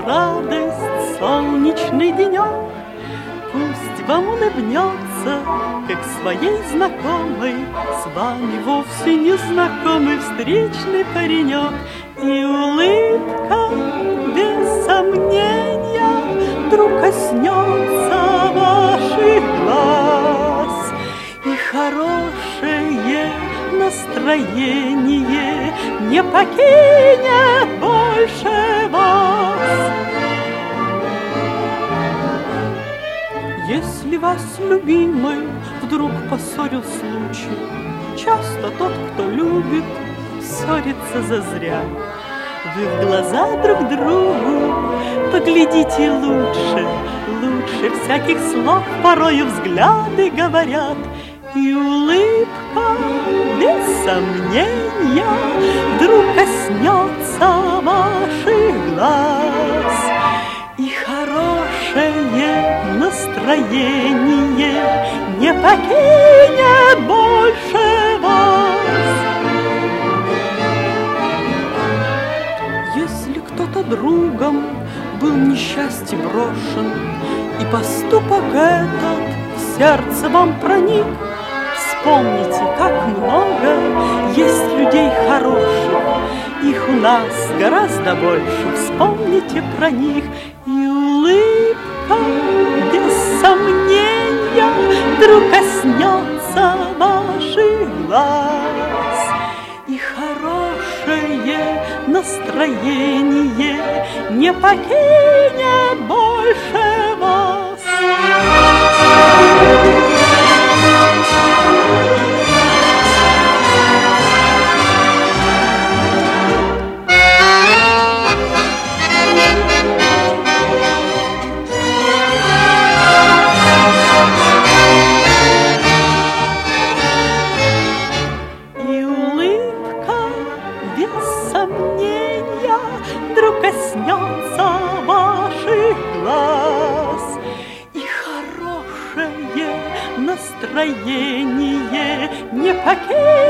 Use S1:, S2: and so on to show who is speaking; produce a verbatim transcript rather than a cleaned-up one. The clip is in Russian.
S1: радость, солнечный денек. Пусть вам улыбнется, как своей знакомой, с вами вовсе не знакомый встречный паренек. И улыбка, без сомнения, вдруг коснется ваших глаз, и хорошее настроение не покинет больше вас. Если вас, любимый, вдруг поссорил случай, часто тот, кто любит, ссорится зазря. Вы в глаза друг другу поглядите лучше, лучше всяких слов порою взгляды говорят. И улыбка, без сомнения, вдруг коснется ваших глаз, и хорошее настроение не покинет больше вас. Если кто-то другом был несчастье брошен, и поступок этот в сердце вам проник, вспомните, как много есть людей хороших, их у нас гораздо больше, вспомните про них. И улыбка, без сомнения, вдруг коснется ваших глаз, и хорошее настроение не покинет больше вас. И улыбка, без сомнения, вдруг коснется ваших глаз, и хорошее настроение не покинет